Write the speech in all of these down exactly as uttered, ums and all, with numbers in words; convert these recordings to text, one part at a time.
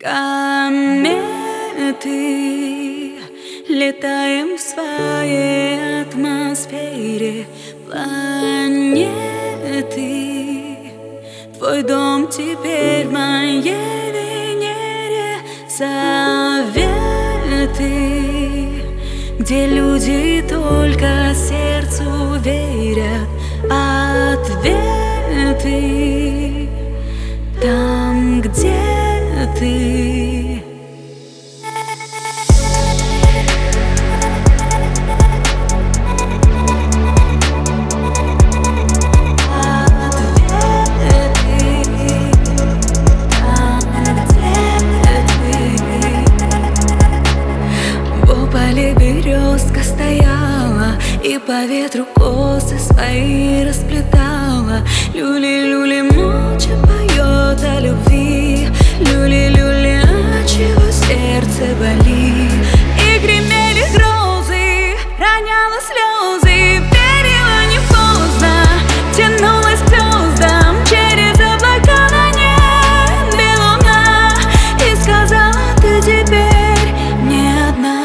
Кометы, летаем в своей атмосфере. Планеты, твой дом теперь в моей Венере. Советы, где люди только сердцу верят. Ответы, там, где ты. Березка стояла и по ветру косы свои расплетала. Люли-люли молча поет о любви. Люли-люли, а чего сердце болит? И гремели грозы, роняла слезы. Верила не поздно, тянулась к звездам. Через облака на небе луна. И сказала: ты теперь не одна.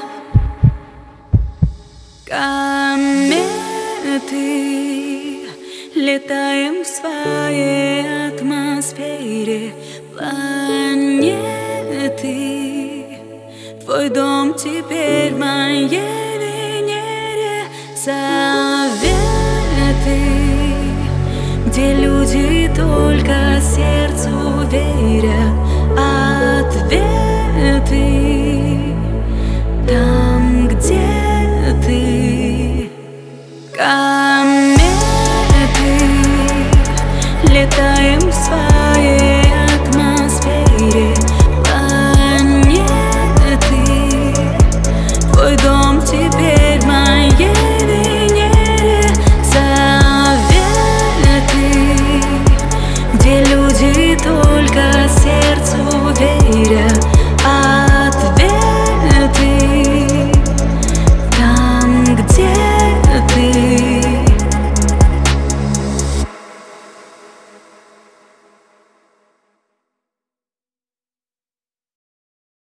Кометы, летаем в своей атмосфере. Планеты, твой дом теперь в моей Венере. Советы, где люди только сердцу верят.